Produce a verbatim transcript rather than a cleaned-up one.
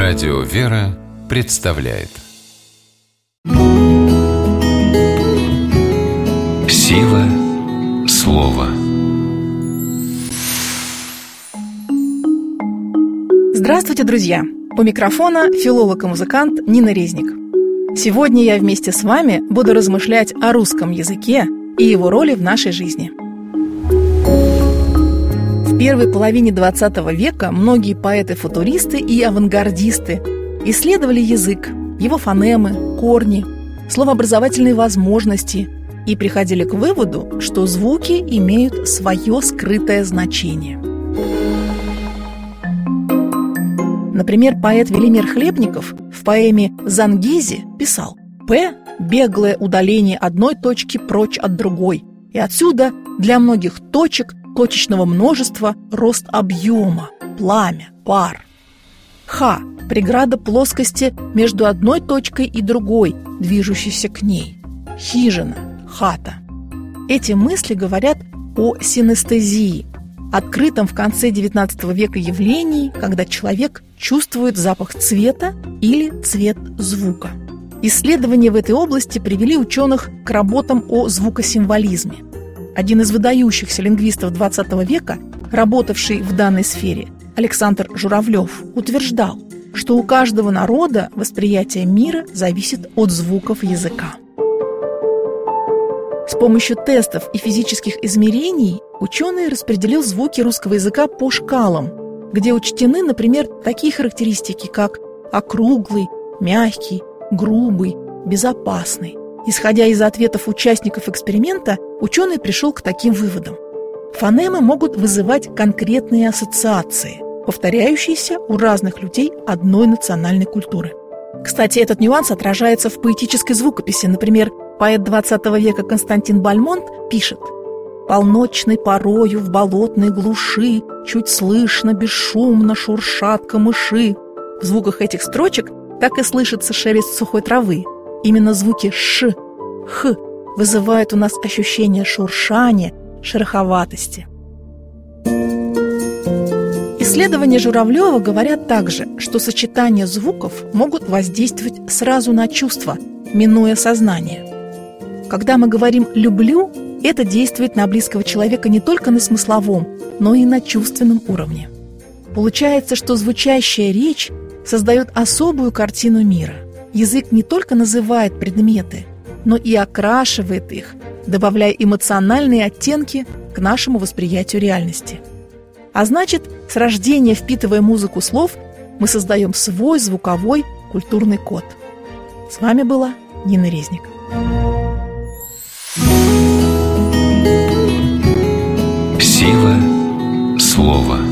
Радио «Вера» представляет Сила слова. Здравствуйте, друзья! У микрофона филолог и музыкант Нина Резник. Сегодня я вместе с вами буду размышлять о русском языке и его роли в нашей жизни. В первой половине двадцатого века многие поэты-футуристы и авангардисты исследовали язык, его фонемы, корни, словообразовательные возможности и приходили к выводу, что звуки имеют свое скрытое значение. Например, поэт Велимир Хлебников в поэме «Зангизи» писал: «П – беглое удаление одной точки прочь от другой, и отсюда для многих точек точечного множества рост объема, пламя, пар. Х – преграда плоскости между одной точкой и другой, движущейся к ней. Хижина, хата». Эти мысли говорят о синестезии, открытом в конце девятнадцатого века явлении, когда человек чувствует запах цвета или цвет звука. Исследования в этой области привели ученых к работам о звукосимволизме. Один из выдающихся лингвистов двадцатого века, работавший в данной сфере, Александр Журавлев, утверждал, что у каждого народа восприятие мира зависит от звуков языка. С помощью тестов и физических измерений ученый распределил звуки русского языка по шкалам, где учтены, например, такие характеристики, как округлый, мягкий, грубый, безопасный. Исходя из ответов участников эксперимента, ученый пришел к таким выводам. Фонемы могут вызывать конкретные ассоциации, повторяющиеся у разных людей одной национальной культуры. Кстати, этот нюанс отражается в поэтической звукописи. Например, поэт двадцатого века Константин Бальмонт пишет: «Полночной порою в болотной глуши чуть слышно, бесшумно шуршат камыши». В звуках этих строчек так и слышится шелест сухой травы. Именно звуки «ш», «х» вызывают у нас ощущение шуршания, шероховатости. Исследования Журавлева говорят также, что сочетания звуков могут воздействовать сразу на чувства, минуя сознание. Когда мы говорим «люблю», это действует на близкого человека не только на смысловом, но и на чувственном уровне. Получается, что звучащая речь создает особую картину мира. Язык не только называет предметы, но и окрашивает их, добавляя эмоциональные оттенки к нашему восприятию реальности. А значит, с рождения, впитывая музыку слов, мы создаем свой звуковой культурный код. С вами была Нина Резник. Сила слова.